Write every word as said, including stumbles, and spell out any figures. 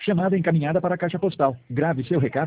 Chamada encaminhada para a caixa postal. Grave seu recado.